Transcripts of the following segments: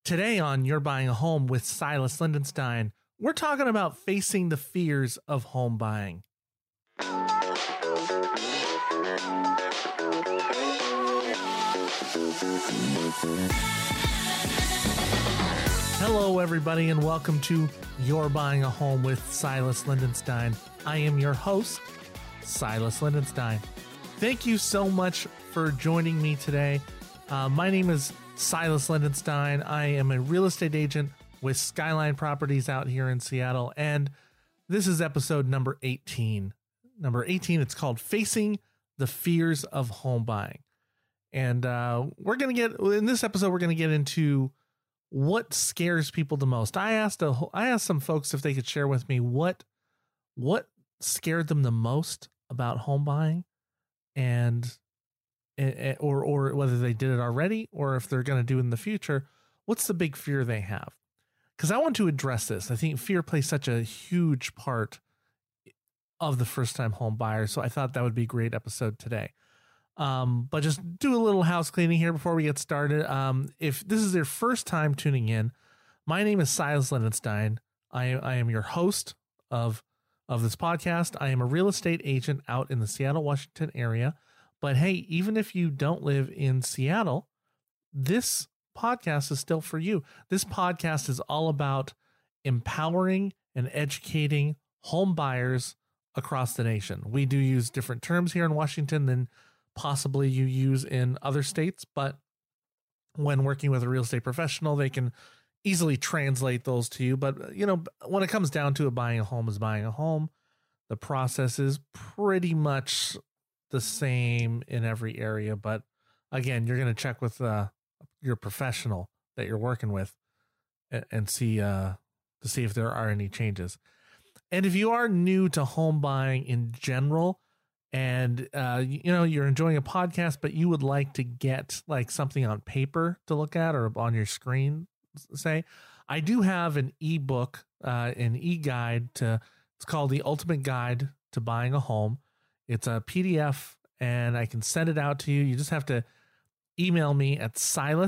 Today on You're Buying a Home with Silas Lindenstein, we're talking about facing the fears of home buying. Hello, everybody, and welcome to You're Buying a Home with Silas Lindenstein. I am your host, Silas Lindenstein. Thank you so much for joining me today. My name is Silas Lindenstein. I am a real estate agent with Skyline Properties out here in Seattle, and this is episode number 18. Number 18, it's called Facing the Fears of Home Buying. And in this episode, we're going to get into what scares people the most. I asked some folks if they could share with me what scared them the most about home buying, and or whether they did it already or if they're going to do it in the future. What's the big fear they have? Because I want to address this. I think fear plays such a huge part of the first-time home buyer, so I thought that would be a great episode today. But just do a little house cleaning here before we get started. If this is your first time tuning in, my name is Silas Lindenstein. I am your host of this podcast. I am a real estate agent out in the Seattle, Washington area. But hey, even if you don't live in Seattle, this podcast is still for you. This podcast is all about empowering and educating home buyers across the nation. We do use different terms here in Washington than possibly you use in other states, but when working with a real estate professional, they can easily translate those to you. But, when it comes down to it, buying a home is buying a home. The process is pretty much the same in every area. But again, you're going to check with your professional that you're working with and see to see if there are any changes. And if you are new to home buying in general, and you're enjoying a podcast, but you would like to get like something on paper to look at or on your screen, say, I do have an ebook, an e-guide it's called The Ultimate Guide to Buying a Home. It's a PDF and I can send it out to you. You just have to email me at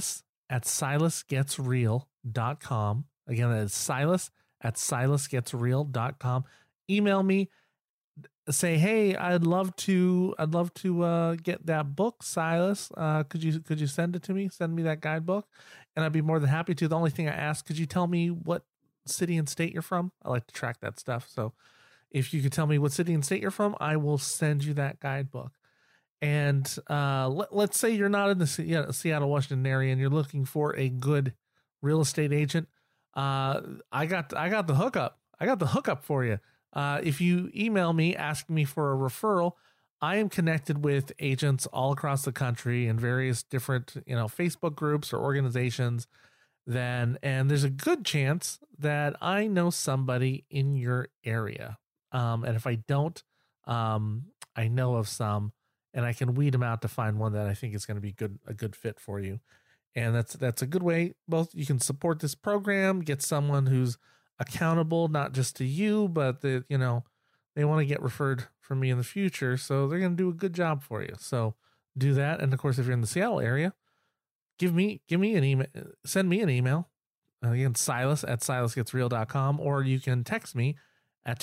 silas@silasgetsreal.com. Again, that is silas@silasgetsreal.com. Email me. Say, hey, I'd love to get that book, Silas. Could you send it to me? Send me that guidebook, and I'd be more than happy to. The only thing I ask, could you tell me what city and state you're from? I like to track that stuff. So if you could tell me what city and state you're from, I will send you that guidebook. And let's say you're not in the Seattle, Washington area, and you're looking for a good real estate agent. I got the hookup. I got the hookup for you. If you email me, ask me for a referral, I am connected with agents all across the country in various different, Facebook groups or organizations. And there's a good chance that I know somebody in your area. And if I don't, I know of some, and I can weed them out to find one that I think is going to be a good fit for you. And that's a good way. Both you can support this program, get someone who's accountable, not just to you, but they want to get referred from me in the future. So they're going to do a good job for you. So do that. And of course, if you're in the Seattle area, give me an email, send me an email. Again, silas@silasgetsreal.com, or you can text me at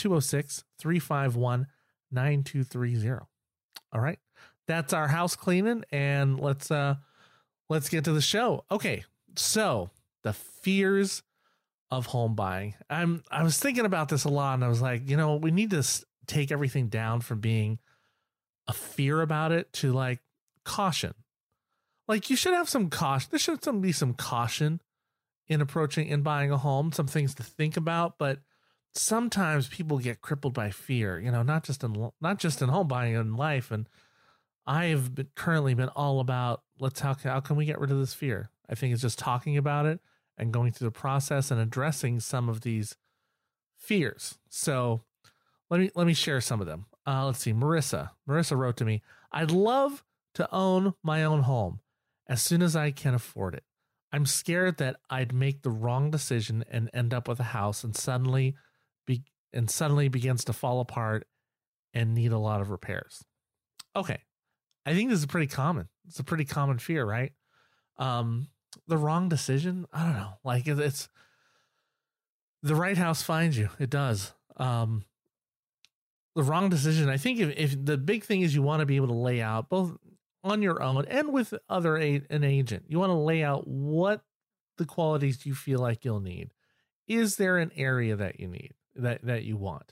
206-351-9230. All right. That's our house cleaning, and let's get to the show. Okay. So the fears of home buying. I was thinking about this a lot, and I was like, we need to take everything down from being a fear about it to like caution. Like you should have some caution. There should be some caution in approaching and buying a home, some things to think about, but sometimes people get crippled by fear, not just in home buying, in life. And I have currently been all about how can we get rid of this fear? I think it's just talking about it and going through the process and addressing some of these fears. So let me share some of them. Let's see. Marissa wrote to me, I'd love to own my own home as soon as I can afford it. I'm scared that I'd make the wrong decision and end up with a house and suddenly begins to fall apart and need a lot of repairs. Okay. I think this is pretty common. It's a pretty common fear, right? the wrong decision. I don't know. Like it's the right house finds you. It does. The wrong decision. I think if the big thing is you want to be able to lay out both on your own and with an agent, you want to lay out what the qualities you feel like you'll need. Is there an area that you need that you want?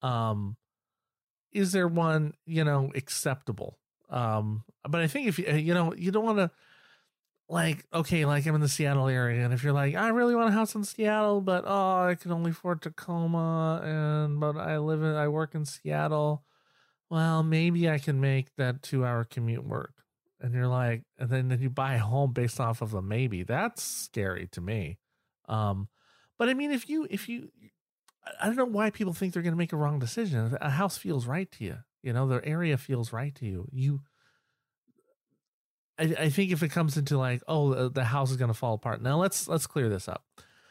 Is there one, acceptable? But I think if you don't want to, like, okay, like I'm in the Seattle area, and if you're like, I really want a house in Seattle, but I can only afford Tacoma, but I work in Seattle. Well, maybe I can make that 2-hour commute work. And you're like, and then you buy a home based off of a maybe. That's scary to me. But I mean, if you, I don't know why people think they're going to make a wrong decision. If a house feels right to you, the area feels right to you. I think if it comes into like, the house is going to fall apart. Now let's clear this up.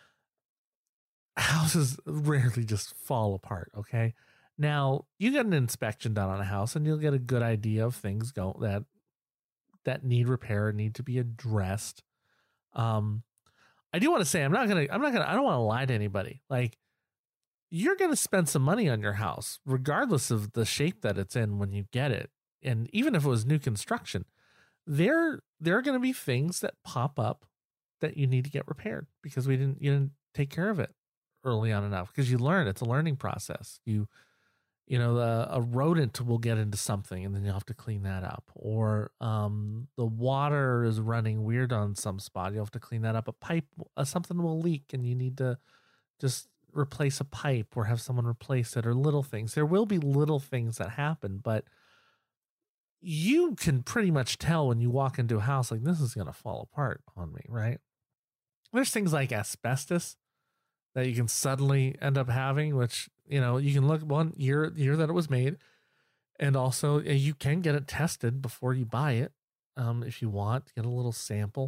Houses rarely just fall apart. Okay. Now you get an inspection done on a house and you'll get a good idea of things that need repair, need to be addressed. I do want to say, I don't want to lie to anybody. Like, you're going to spend some money on your house, regardless of the shape that it's in when you get it. And even if it was new construction, there are going to be things that pop up that you need to get repaired because you didn't take care of it early on enough, because you learn. It's a learning process. A rodent will get into something and then you'll have to clean that up. Or the water is running weird on some spot. You'll have to clean that up. A pipe, something will leak and you need to just replace a pipe or have someone replace it, or little things. There will be little things that happen, but you can pretty much tell when you walk into a house, like, this is going to fall apart on me, right? There's things like asbestos that you can suddenly end up having, which, you can look one year that it was made. And also you can get it tested before you buy it. If you want, get a little sample.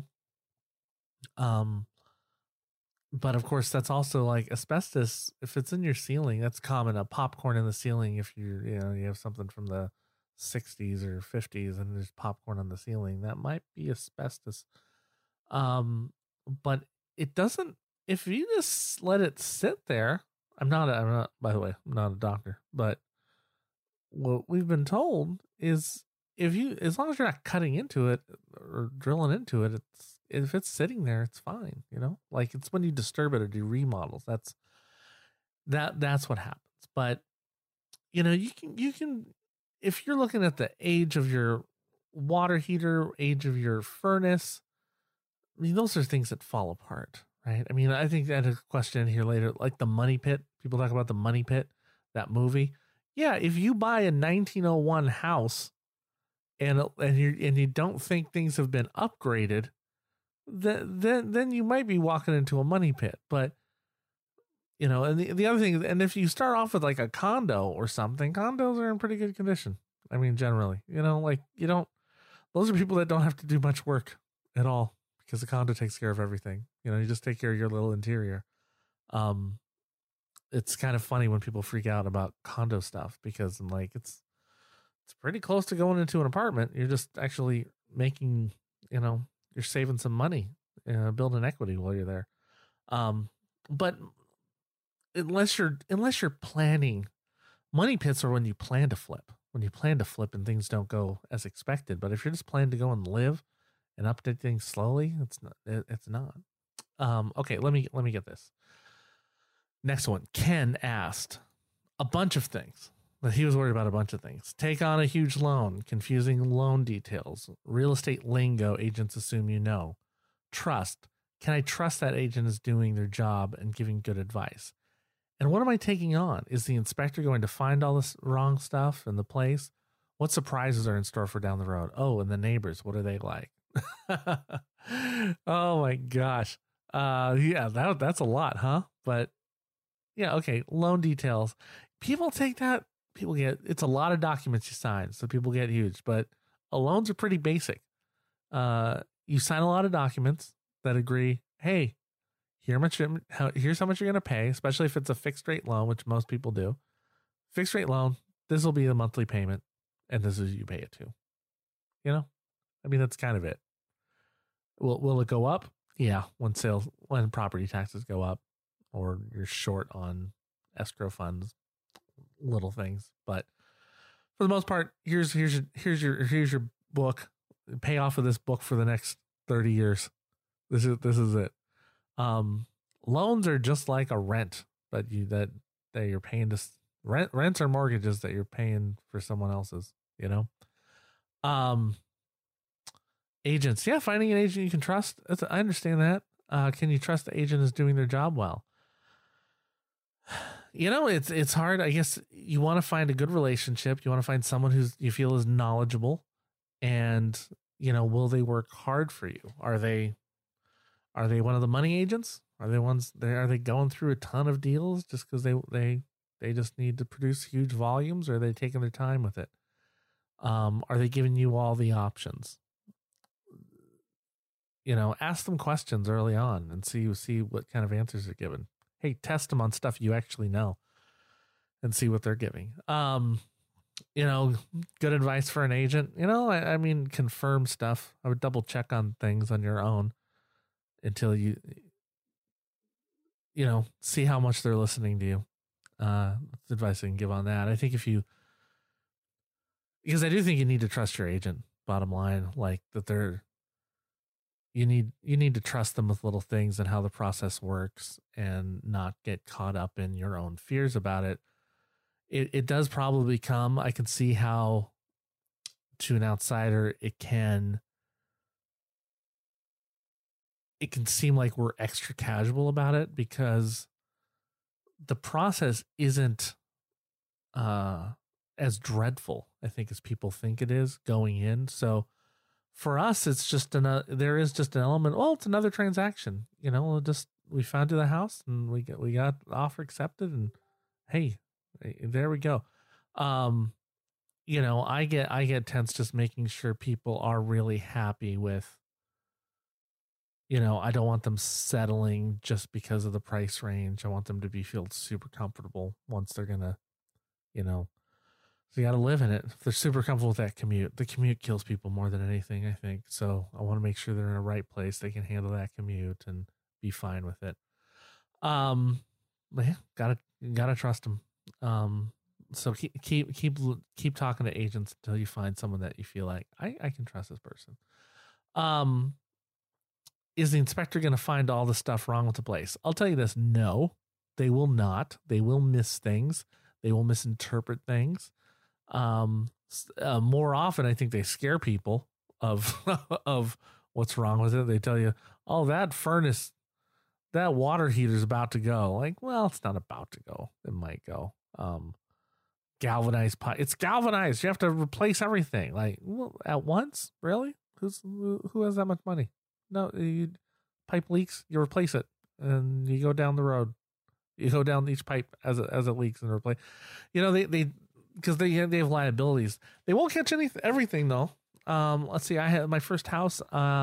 But of course that's also like asbestos. If it's in your ceiling, that's common. A popcorn in the ceiling. If you have something from the 60s or 50s and there's popcorn on the ceiling, that might be asbestos. But it doesn't, if you just let it sit there, I'm not, by the way, I'm not a doctor, but what we've been told is as long as you're not cutting into it or drilling into it, if it's sitting there, it's fine. Like, it's when you disturb it or do remodels, that's what happens. But you can, if you're looking at the age of your water heater, age of your furnace, I mean, those are things that fall apart, right? I mean, I think I had a question here later, like the Money Pit. People talk about the Money Pit, that movie. Yeah, if you buy a 1901 house and you don't think things have been upgraded, then you might be walking into a money pit. But and the other thing, and if you start off with like a condo or something, condos are in pretty good condition. I mean, generally, those are people that don't have to do much work at all, because the condo takes care of everything. You just take care of your little interior. It's kind of funny when people freak out about condo stuff, because like it's pretty close to going into an apartment. You're just actually making, you're saving some money, building equity while you're there. But unless you're planning, money pits are when you plan to flip and things don't go as expected. But if you're just planning to go and live and update things slowly, it's not. Okay, let me get this. Next one. Ken asked a bunch of things. But he was worried about a bunch of things. Take on a huge loan, confusing loan details, real estate lingo agents assume trust. Can I trust that agent is doing their job and giving good advice? And what am I taking on? Is the inspector going to find all this wrong stuff in the place? What surprises are in store for down the road? Oh, and the neighbors, what are they like? Oh my gosh. Yeah, that's a lot, huh? But yeah, okay. Loan details. People take that. It's a lot of documents you sign, so people get huge, but loans are pretty basic. You sign a lot of documents that agree, hey, here's how much you're going to pay, especially if it's a fixed rate loan, which most people do. Fixed rate loan, this will be the monthly payment, and this is who you pay it to. I mean, that's kind of it. Will it go up? Yeah, when property taxes go up, or you're short on escrow funds, little things. But for the most part, here's your book. Pay off of this book for the next 30 years. This is it. Loans are just like a rent, but that you're paying to rents or mortgages that you're paying for someone else's, you know? Agents. Yeah. Finding an agent you can trust. I understand that. Can you trust the agent is doing their job well? You know, it's hard. I guess you want to find a good relationship. You want to find someone you feel is knowledgeable, and, you know, will they work hard for you? Are they one of the money agents? Are they going through a ton of deals just because they just need to produce huge volumes, or are they taking their time with it? Are they giving you all the options? You know, ask them questions early on and see what kind of answers they're given. Hey, test them on stuff you actually know and see what they're giving. You know, good advice for an agent. You know, I mean, confirm stuff. I would double check on things on your own until you know, see how much they're listening to you. That's advice I can give on that. I think because I do think you need to trust your agent, bottom line, like that you need to trust them with little things and how the process works, and not get caught up in your own fears about it. It does probably come. I can see how, to an outsider, it can seem like we're extra casual about it, because the process isn't as dreadful, I think, as people think it is going in. So for us, it's just there is just an element. Well, it's another transaction, you know. We found you the house and we got the offer accepted, and hey, there we go. You know, I get tense just making sure people are really happy with. You know, I don't want them settling just because of the price range. I want them to feel super comfortable once they're gonna, you know. So you got to live in it. If they're super comfortable with that commute, the commute kills people more than anything, I think. So I want to make sure they're in the right place. They can handle that commute and be fine with it. But yeah, gotta trust them. So keep talking to agents until you find someone that you feel like I can trust this person. Is the inspector going to find all the stuff wrong with the place? I'll tell you this. No, they will not. They will miss things. They will misinterpret things. More often, I think they scare people of of what's wrong with it. They tell you, "Oh, that furnace, that water heater's about to go." Like, well, it's not about to go. It might go. Galvanized pipe. It's galvanized. You have to replace everything. Like, well, at once? Really? Who has that much money? No, pipe leaks. You replace it, and you go down the road. You go down each pipe as it leaks and replace. You know, they because they have liabilities. They won't catch everything though. Let's see. I had my first house.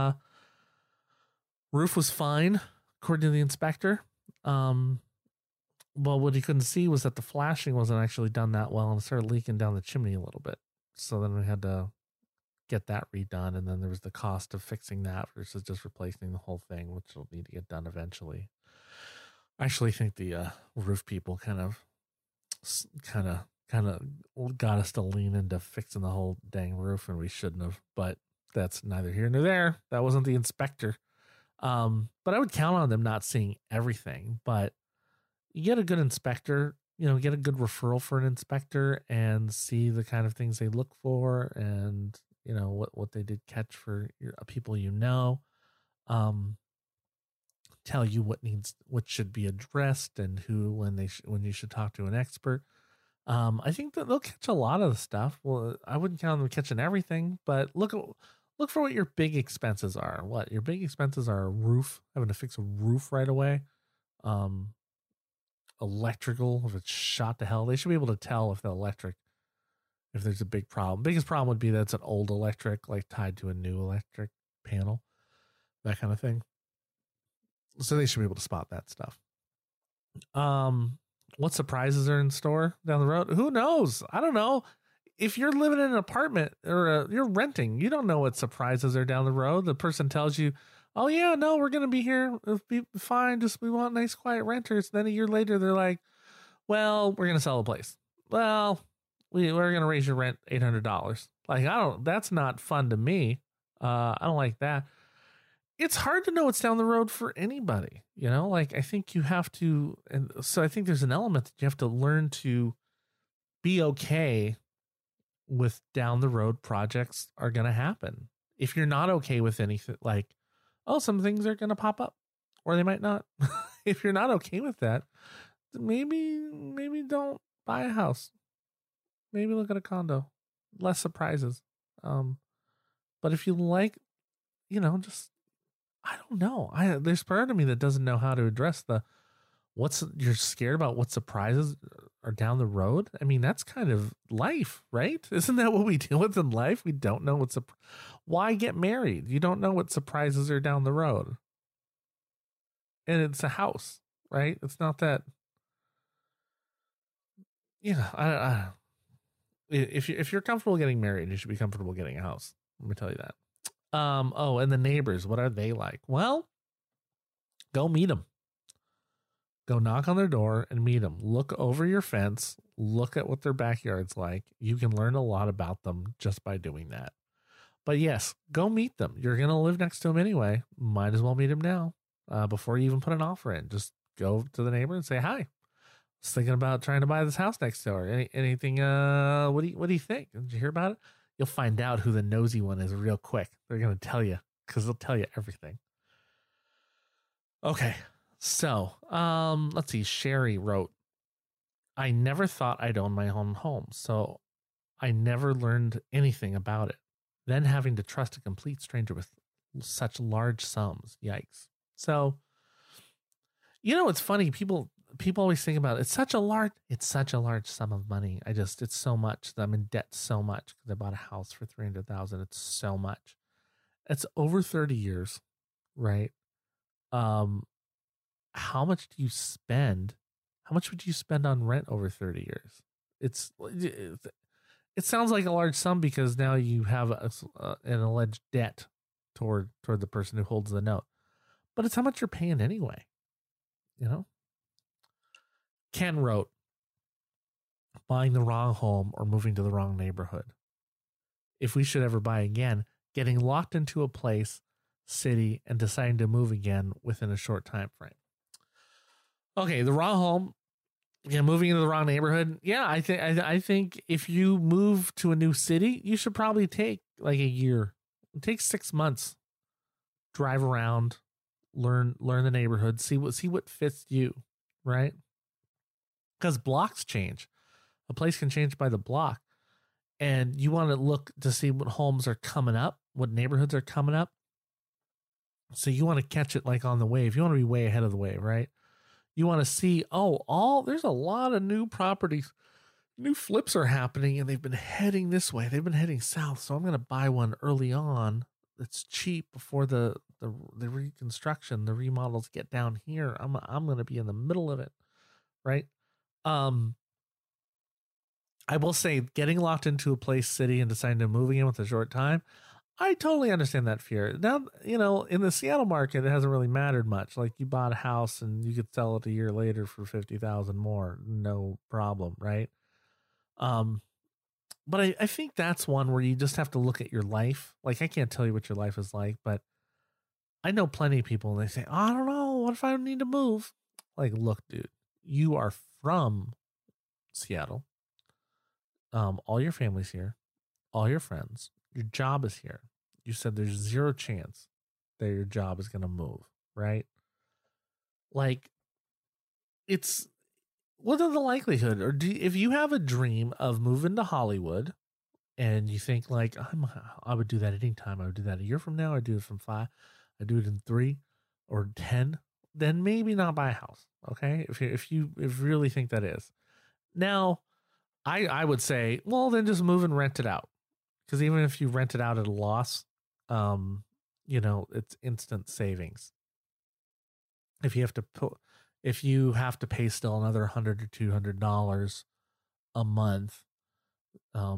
Roof was fine according to the inspector. Well, what he couldn't see was that the flashing wasn't actually done that well, and it started leaking down the chimney a little bit. So then we had to get that redone, and then there was the cost of fixing that versus just replacing the whole thing, which will need to get done eventually. I actually think the roof people kind of got us to lean into fixing the whole dang roof, and we shouldn't have. But that's neither here nor there. That wasn't the inspector. But I would count on them not seeing everything. But you get a good inspector, you know, get a good referral for an inspector and see the kind of things they look for, and you know what they did catch for people you know. Tell you what should be addressed, and when you should talk to an expert. I think that they'll catch a lot of the stuff. Well, I wouldn't count on them catching everything, but look for what your big expenses are. What your big expenses are: a roof, having to fix a roof right away. Electrical, if it's shot to hell, they should be able to tell if there's a big problem. Biggest problem would be that it's an old electric, like tied to a new electric panel, that kind of thing. So they should be able to spot that stuff. What surprises are in store down the road? Who knows? I don't know. If you're living in an apartment or you're renting, you don't know what surprises are down the road. The person tells you, oh yeah, no, we're gonna be here. It'll be fine. Just we want nice, quiet renters. Then a year later, they're like, well, we're gonna sell the place. Well, we're gonna raise your rent $800. Like that's not fun to me. I don't like that. It's hard to know what's down the road for anybody, you know. Like I think you have to, and so I think there's an element that you have to learn to be okay with down the road projects are gonna happen. If you're not okay with anything, like, oh, some things are gonna pop up, or they might not. If you're not okay with that, maybe don't buy a house. Maybe look at a condo. Less surprises. But if you like, you know, just I don't know. There's part of me that doesn't know how to address you're scared about what surprises are down the road. I mean, that's kind of life, right? Isn't that what we deal with in life? We don't know why get married? You don't know what surprises are down the road. And it's a house, right? It's not that. Yeah, if you're comfortable getting married, you should be comfortable getting a house. Let me tell you that. Oh, and the neighbors, what are they like? Well, go meet them. Go knock on their door and meet them. Look over your fence. Look at what their backyard's like. You can learn a lot about them just by doing that. But yes, go meet them. You're going to live next to them anyway. Might as well meet them now before you even put an offer in. Just go to the neighbor and say, hi. Was thinking about trying to buy this house next door. Anything? What do you think? Did you hear about it? You'll find out who the nosy one is real quick. They're gonna tell you because they'll tell you everything. Okay, so let's see. Sherry wrote, "I never thought I'd own my own home, so I never learned anything about it. Then having to trust a complete stranger with such large sums, yikes." So, you know, it's funny. People always think about it. It's such a large sum of money. It's so much that I'm in debt so much because I bought a house for $300,000. It's so much. It's over 30 years, right? How much do you spend? How much would you spend on rent over 30 years? It sounds like a large sum because now you have an alleged debt toward the person who holds the note, but it's how much you're paying anyway, you know? Ken wrote, buying the wrong home or moving to the wrong neighborhood. If we should ever buy again, getting locked into a place, city, and deciding to move again within a short time frame. Okay, the wrong home, moving into the wrong neighborhood. Yeah, I think if you move to a new city, you should probably take like a year. It takes 6 months. Drive around, learn the neighborhood, see what fits you, right? Because blocks change. A place can change by the block. And you want to look to see what homes are coming up, what neighborhoods are coming up. So you want to catch it like on the wave. You want to be way ahead of the wave, right? You want to see, there's a lot of new properties. New flips are happening and they've been heading this way. They've been heading south. So I'm going to buy one early on that's cheap before the reconstruction, the remodels get down here. I'm going to be in the middle of it, right? I will say getting locked into a place, city, and deciding to move in with a short time, I totally understand that fear. Now, you know, in the Seattle market, it hasn't really mattered much. Like you bought a house and you could sell it a year later for $50,000 more, no problem, right? But I think that's one where you just have to look at your life. Like I can't tell you what your life is like, but I know plenty of people and they say, I don't know, what if I need to move? Like, look, dude, you are from Seattle. All your family's here, all your friends, your job is here. You said there's zero chance that your job is going to move, right? Like, what are the likelihood? Or if you have a dream of moving to Hollywood and you think like, I would do that anytime. I would do that a year from now. I do it from 5. I do it in 3 or 10. Then maybe not buy a house. Okay. If you really think that is now, I would say, well, then just move and rent it out. Because even if you rent it out at a loss, you know, it's instant savings. If you have to pay still another $100 or $200 a month,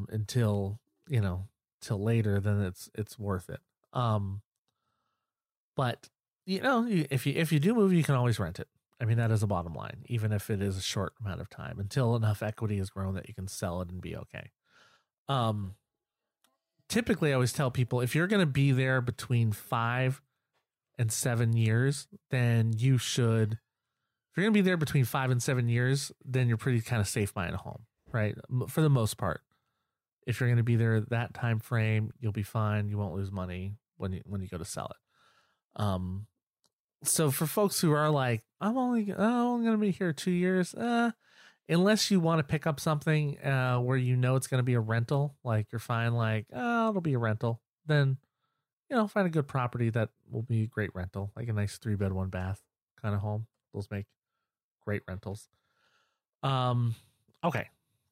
until, you know, till later, then it's worth it. But if you do move, you can always rent it. I mean, that is a bottom line, even if it is a short amount of time, until enough equity is grown that you can sell it and be okay. Typically, I always tell people, if you're going to be there between 5 and 7 years, then you should. If you're going to be there between 5 and 7 years, then you're pretty kind of safe buying a home, right? For the most part. If you're going to be there that time frame, you'll be fine. You won't lose money when you go to sell it. So for folks who are like, I'm only going to be here 2 years, unless you want to pick up something where it's going to be a rental, like you're fine, like, it'll be a rental, then, find a good property that will be a great rental, like a nice 3-bed, 1-bath kind of home. Those make great rentals. Okay.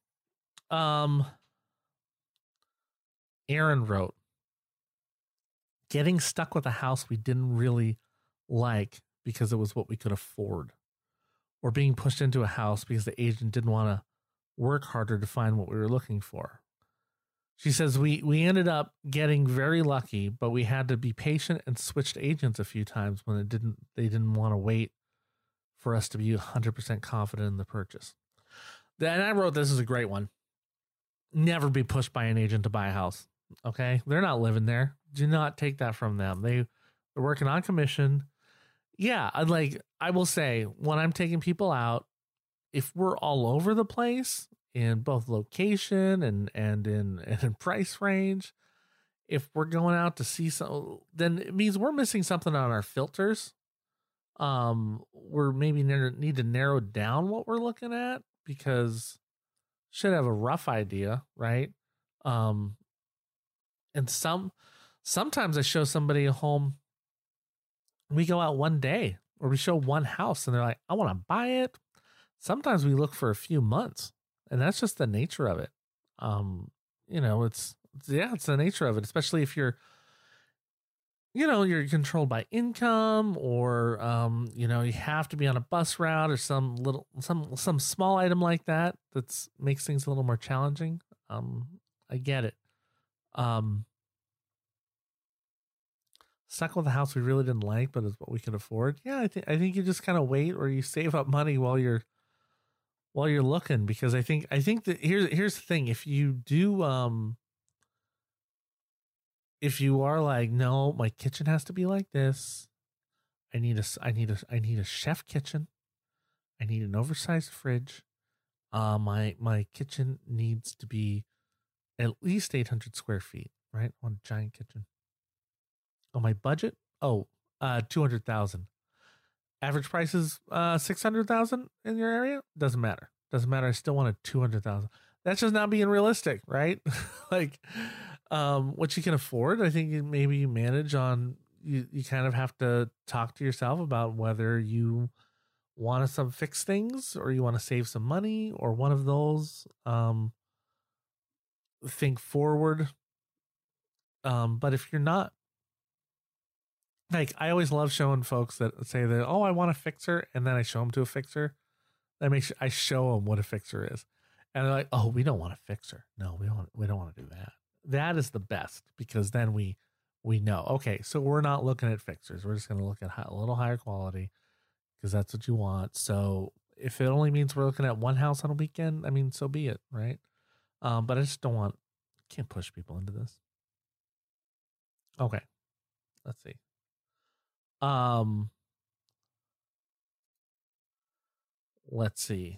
Aaron wrote, getting stuck with a house we didn't really like because it was what we could afford, or being pushed into a house because the agent didn't want to work harder to find what we were looking for. She says, we ended up getting very lucky, but we had to be patient and switched agents a few times when they didn't want to wait for us to be 100% confident in the purchase. And I wrote, this is a great one. Never be pushed by an agent to buy a house. Okay. They're not living there. Do not take that from them. They're working on commission. Yeah. I will say, when I'm taking people out, if we're all over the place in both location and in price range, if we're going out to see some, then it means we're missing something on our filters. We're maybe need to narrow down what we're looking at, because should have a rough idea, right? And sometimes I show somebody a home. We go out one day, or we show one house, and they're like, I want to buy it. Sometimes we look for a few months, and that's just the nature of it. It's the nature of it, especially if you're controlled by income, or, you have to be on a bus route or some small item like that. Makes things a little more challenging. I get it. Stuck with a house we really didn't like, but it's what we could afford. Yeah. I think you just kind of wait, or you save up money while you're looking, because I think that here's the thing. If you do, if you are like, no, my kitchen has to be like this. I need a chef kitchen. I need an oversized fridge. My kitchen needs to be at least 800 square feet, right? One giant kitchen. Oh, my budget? 200,000. Average price is 600,000 in your area. Doesn't matter. I still want a 200,000. That's just not being realistic, right? What you can afford. I think maybe you manage on. You kind of have to talk to yourself about whether you want to fix things, or you want to save some money, or one of those. Think forward. But if you're not, I always love showing folks that say that, I want a fixer, and then I show them to a fixer. I show them what a fixer is, and they're like, oh, we don't want a fixer. No, we don't want to do that. That is the best, because then we know, okay, so we're not looking at fixers. We're just going to look at a little higher quality, because that's what you want. So if it only means we're looking at one house on a weekend, I mean, so be it, right? But I just can't push people into this. Okay, let's see. Let's see.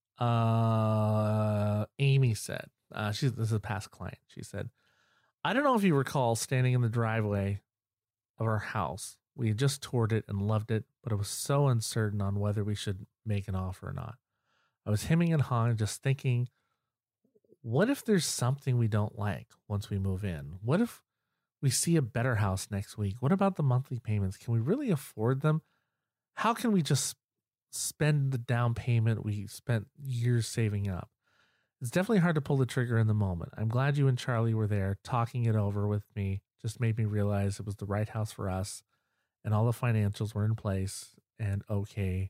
Amy said, this is a past client. She said, I don't know if you recall standing in the driveway of our house. We had just toured it and loved it, but it was so uncertain on whether we should make an offer or not. I was hemming and hawing, just thinking, what if there's something we don't like once we move in? What if we see a better house next week? What about the monthly payments? Can we really afford them? How can we just spend the down payment we spent years saving up? It's definitely hard to pull the trigger in the moment. I'm glad you and Charlie were there talking it over with me. Just made me realize it was the right house for us, and all the financials were in place, and okay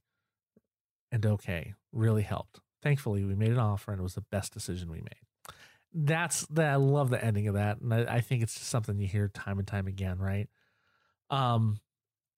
really helped. Thankfully, we made an offer, and it was the best decision we made. I love the ending of that. And I think it's just something you hear time and time again, right?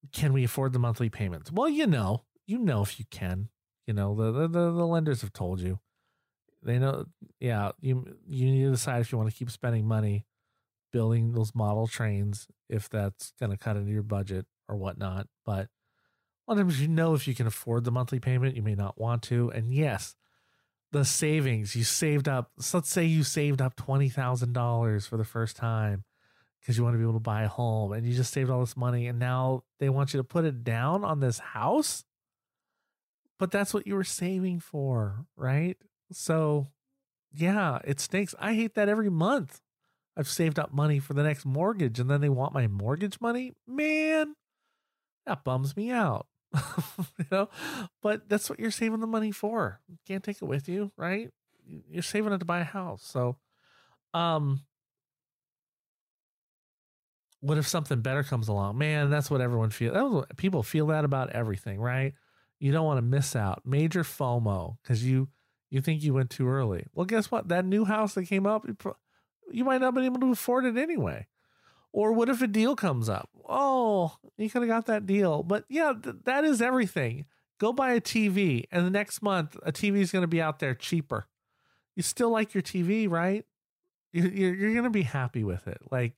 can we afford the monthly payments? Well, you know if you can. The lenders have told you. They know. Yeah, you need to decide if you want to keep spending money building those model trains, if that's going to cut into your budget or whatnot. But a lot of times, if you can afford the monthly payment, you may not want to. And yes, the savings you saved up. So let's say you saved up $20,000 for the first time because you want to be able to buy a home, and you just saved all this money, and now they want you to put it down on this house. But that's what you were saving for, right? So yeah, it stinks. I hate that every month. I've saved up money for the next mortgage, and then they want my mortgage money. Man, that bums me out. But that's what you're saving the money for. You can't take it with you, right? You're saving it to buy a house. So, what if something better comes along? Man, that's what everyone feels. People feel that about everything, right? You don't want to miss out. Major FOMO because you think you went too early. Well, guess what? That new house that came up, you might not have been able to afford it anyway. Or what if a deal comes up? Oh, you could have got that deal. But yeah, that is everything. Go buy a TV, and the next month a TV is going to be out there cheaper. You still like your TV, right? You're going to be happy with it. Like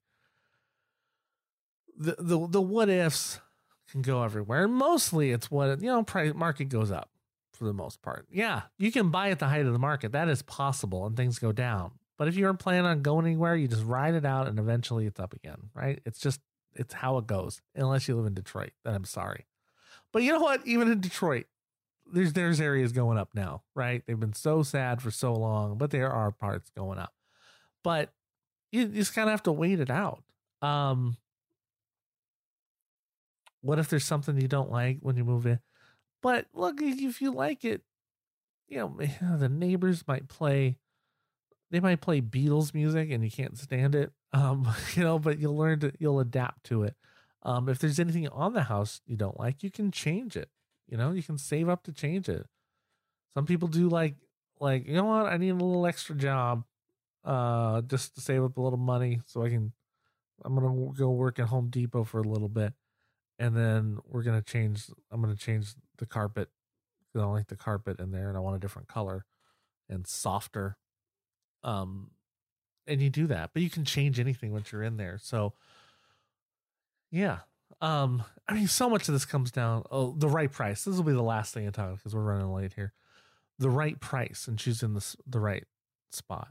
the what ifs can go everywhere. And mostly it's price market goes up for the most part. Yeah, you can buy at the height of the market. That is possible, and things go down. But if you aren't planning on going anywhere, you just ride it out, and eventually it's up again, right? It's how it goes. Unless you live in Detroit, then I'm sorry. But you know what? Even in Detroit, there's areas going up now, right? They've been so sad for so long, but there are parts going up. But you just kind of have to wait it out. What if there's something you don't like when you move in? But look, if you like it, the neighbors might play. They might play Beatles music and you can't stand it. But you'll adapt to it. If there's anything on the house you don't like, you can change it. You can save up to change it. Some people do like, you know what? I need a little extra job, just to save up a little money so I'm going to go work at Home Depot for a little bit. And then I'm going to change the carpet. I don't like the carpet in there and I want a different color and softer. And you do that, but you can change anything once you're in there. So yeah. So much of this comes down. Oh, the right price. This will be the last thing I talk because we're running late here. The right price and choosing the right spot.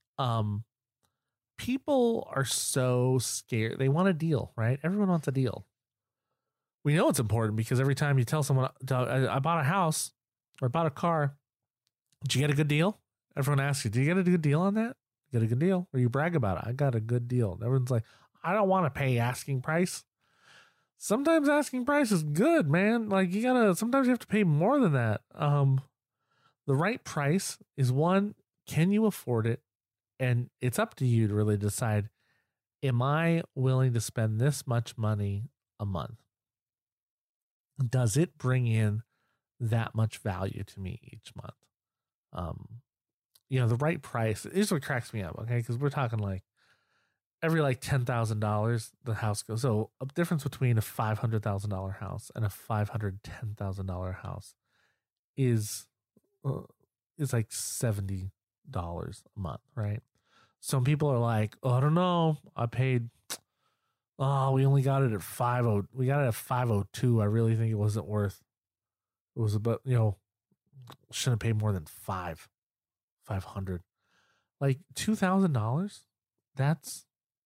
People are so scared. They want a deal, right? Everyone wants a deal. We know it's important because every time you tell someone, I bought a house or I bought a car, did you get a good deal? Everyone asks you, do you get a good deal on that? You get a good deal? Or you brag about it. I got a good deal. Everyone's like, I don't want to pay asking price. Sometimes asking price is good, man. Like sometimes you have to pay more than that. The right price is one, can you afford it? And it's up to you to really decide, am I willing to spend this much money a month? Does it bring in that much value to me each month? The right price is what cracks me up. Okay. Cause we're talking like every $10,000, the house goes. So a difference between a $500,000 house and a $510,000 house is like $70 a month. Right. Some people are like, oh, I don't know. We only got it at 500. We got it at 502. I really think it wasn't worth. It was about, shouldn't pay more than 500. Like $2,000. That's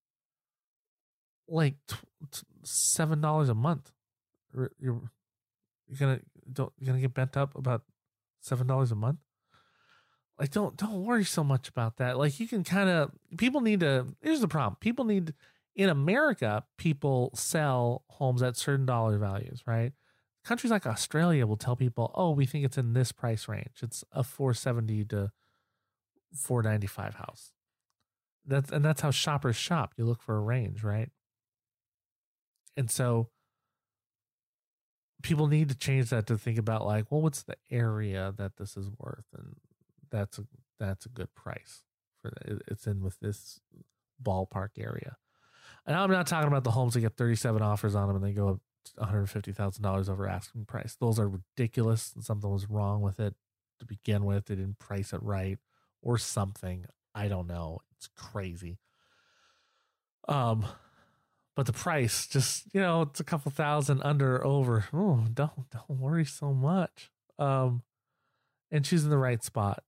like $7 a month. You're gonna get bent up about $7 a month. Like don't worry so much about that. Like you can here's the problem. In America, people sell homes at certain dollar values, right? Countries like Australia will tell people, oh, we think it's in this price range. It's a $470 to $495 house. That's how shoppers shop. You look for a range, right? And so people need to change that to think about like, well, what's the area that this is worth? And that's a good price for that. It's in with this ballpark area. And I'm not talking about the homes that get 37 offers on them and they go $150,000 over asking price. Those are ridiculous. Something was wrong with it to begin with. They didn't price it right or something. I don't know. It's crazy. But the price, just, it's a couple thousand under or over. Oh, don't worry so much. And she's in the right spot.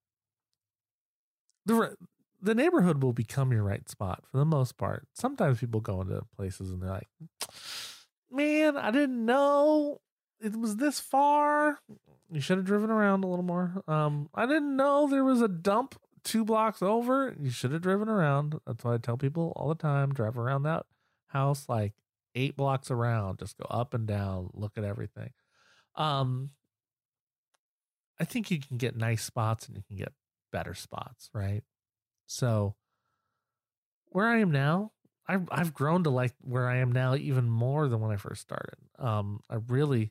The neighborhood will become your right spot for the most part. Sometimes people go into places and they're like, man, I didn't know it was this far. You should have driven around a little more. I didn't know there was a dump 2 blocks over. You should have driven around. That's what I tell people all the time. Drive around that house like 8 blocks around. Just go up and down. Look at everything. I think you can get nice spots and you can get better spots, right? So where I am now, I've grown to like where I am now even more than when I first started. I really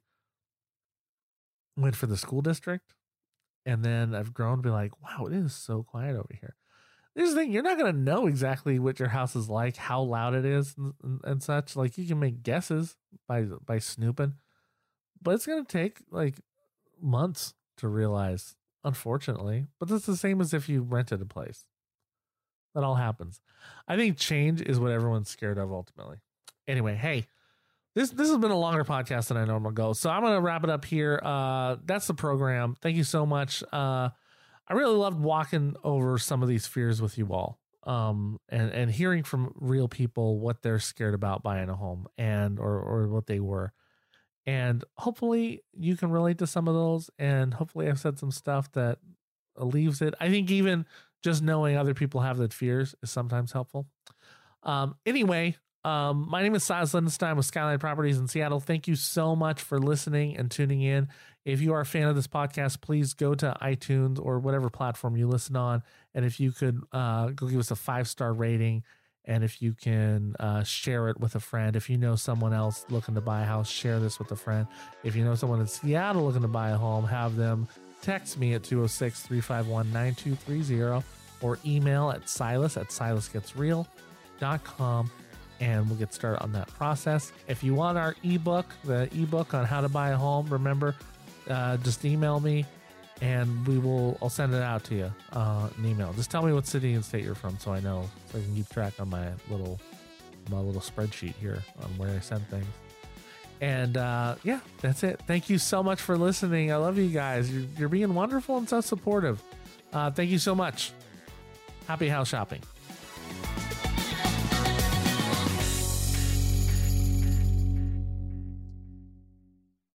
went for the school district, and then I've grown to be like, wow, it is so quiet over here. Here's the thing, you're not going to know exactly what your house is like, how loud it is and such. Like, you can make guesses by snooping, but it's going to take like months to realize, unfortunately. But that's the same as if you rented a place. That all happens. I think change is what everyone's scared of ultimately. Anyway, hey, this has been a longer podcast than I normally go, so I'm going to wrap it up here. That's the program. Thank you so much. I really loved walking over some of these fears with you all, and hearing from real people what they're scared about buying a home and or what they were. And hopefully you can relate to some of those, and hopefully I've said some stuff that leaves it. I think even just knowing other people have that fears is sometimes helpful. Anyway, my name is Silas Lindenstein with Skyline Properties in Seattle. Thank you so much for listening and tuning in. If you are a fan of this podcast, please go to iTunes or whatever platform you listen on. And if you could go give us a 5-star rating, and if you can share it with a friend. If you know someone else looking to buy a house, share this with a friend. If you know someone in Seattle looking to buy a home, have them text me at 206-351-9230 or email at silas@silasgetsreal.com, and we'll get started on that process. If you want our the ebook on how to buy a home, remember, just email me and I'll send it out to you, an email. Just tell me what city and state you're from so I know, so I can keep track on my little spreadsheet here on where I send things. And yeah, that's it. Thank you so much for listening. I love you guys. You're being wonderful and so supportive. Thank you so much. Happy house shopping.